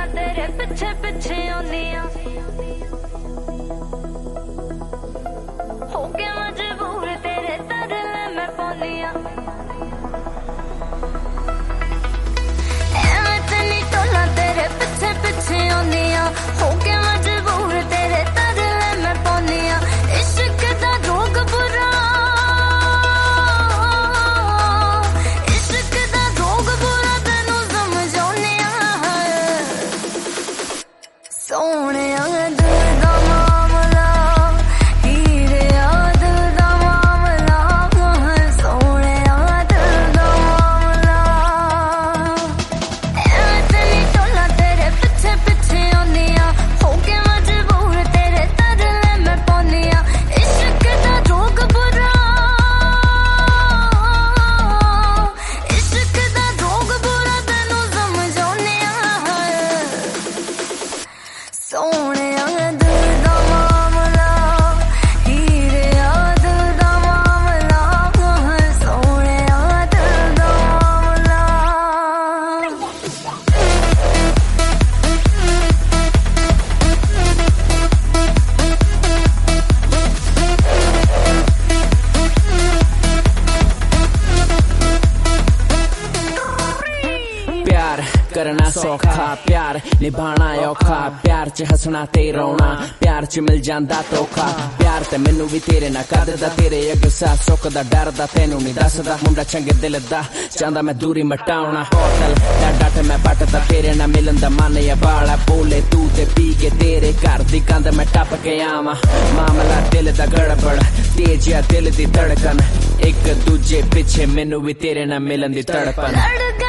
टोला तेरे पिछे पिछे आनिया होके मजबूर तेरे तरले मैं पानिया एवें तेनी टोला तेरे पिछे पिछे आनिया होके मजबूर तेरे तरले मैं पानिया इश्क दा रोग बुरा इश्क दा रोग बुरा तेनू समझाउनिया सोहणिया करना सौखा प्यार निभाना औखा प्यार च हसना ते रोना प्यार च मिल जांदा धोखा प्यार ते मैनू भी तेरे ना करदा तेरे अगे सा सुख दा डर दा तेनू नहीं दसदा मुंडा चंगे दिल दा चाहंदा मैं दूरी मटाउना होटल दा डट मैं बटदा तेरे ना मिलन दा मन या बाला बोले तू ते पी के तेरे घर दी कंध मैं टप के आवां मामला दिल दा गड़बड़ तेज या दिल दी धड़कन एक दूजे पिछे मैनू भी तेरे ना मिलन दी तड़पन